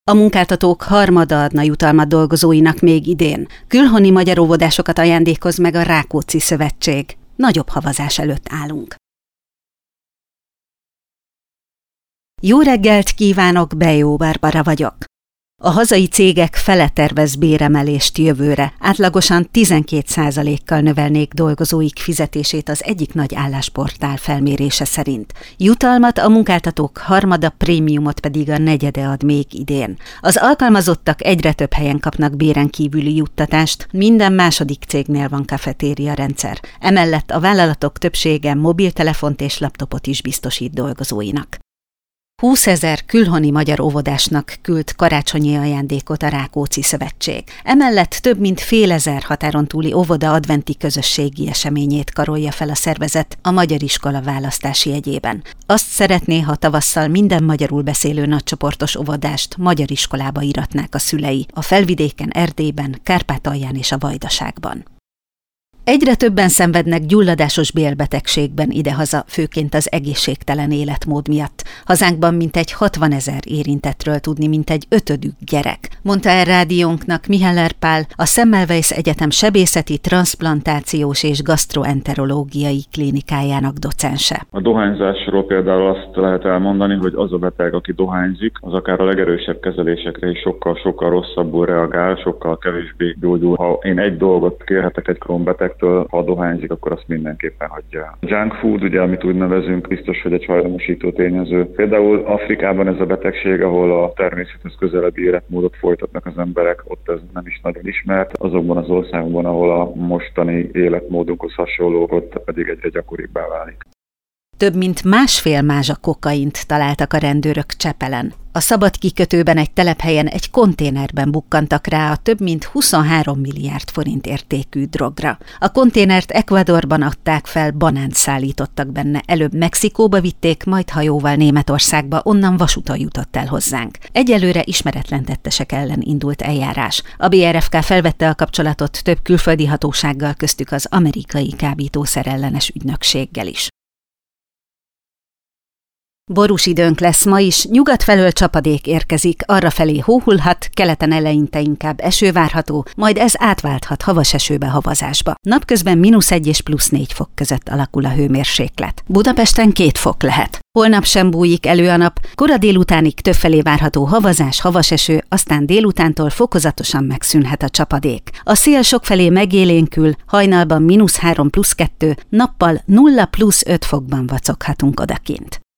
A munkáltatók harmada adna jutalmat dolgozóinak még idén. Külhoni magyar óvodásokat ajándékoz meg a Rákóczi Szövetség. Nagyobb havazás előtt állunk. Jó reggelt kívánok, Bejó Barbara vagyok. A hazai cégek fele tervez béremelést jövőre, átlagosan 12%-kal növelnék dolgozóik fizetését az egyik nagy állásportál felmérése szerint. Jutalmat a munkáltatók harmada, prémiumot pedig a negyede ad még idén. Az alkalmazottak egyre több helyen kapnak béren kívüli juttatást, minden második cégnél van kafetéria rendszer. Emellett a vállalatok többsége mobiltelefont és laptopot is biztosít dolgozóinak. 20 000 külhoni magyar óvodásnak küld karácsonyi ajándékot a Rákóczi Szövetség. Emellett több mint fél ezer határon túli óvoda adventi közösségi eseményét karolja fel a szervezet a magyar iskola választási jegyében. Azt szeretné, ha tavasszal minden magyarul beszélő nagycsoportos óvodást magyar iskolába iratnák a szülei, a Felvidéken, Erdélyben, Kárpátalján és a Vajdaságban. Egyre többen szenvednek gyulladásos bélbetegségben idehaza, főként az egészségtelen életmód miatt. Hazánkban mintegy 60 000 érintettről tudni mintegy 5. gyerek, mondta el rádiónknak Miheller Pál, a Semmelweis Egyetem sebészeti, transzplantációs és gasztroenterológiai klinikájának docense. A dohányzásról például azt lehet elmondani, hogy az a beteg, aki dohányzik, az akár a legerősebb kezelésekre is sokkal rosszabbul reagál, sokkal kevésbé gyógyul. Ha én egy dolgot kérhetek egy Crohn-beteg, ha dohányzik, akkor azt mindenképpen hagyja. A junk food, ugye, amit úgy nevezünk, biztos, hogy egy hajlamosító tényező. Például Afrikában ez a betegség, ahol a természethez közelebbi életmódot folytatnak az emberek, ott ez nem is nagyon ismert. Azokban az országokban, ahol a mostani életmódunkhoz hasonló, ott pedig egyre gyakoribbá válik. Több mint 1,5 mázsa kokaint találtak a rendőrök Csepelen. A Szabad kikötőben egy telephelyen egy konténerben bukkantak rá a több mint 23 milliárd forint értékű drogra. A konténert Ecuadorban adták fel, banánt szállítottak benne. Előbb Mexikóba vitték, majd hajóval Németországba, onnan vasúton jutott el hozzánk. Egyelőre ismeretlen tettesek ellen indult eljárás. A BRFK felvette a kapcsolatot több külföldi hatósággal, köztük az amerikai kábítószerellenes ügynökséggel is. Borús időnk lesz ma is, nyugat felől csapadék érkezik, arrafelé hóhulhat, keleten eleinte inkább eső várható, majd ez átválthat havas esőbe, havazásba. Napközben -1 és +4 fok között alakul a hőmérséklet. Budapesten 2 fok lehet. Holnap sem bújik elő a nap, kora délutánig többfelé várható havazás, havas eső, aztán délutántól fokozatosan megszűnhet a csapadék. A szél sokfelé megélénkül, hajnalban -3 +2, nappal 0 + 5 fokban vacoghatunk odakint.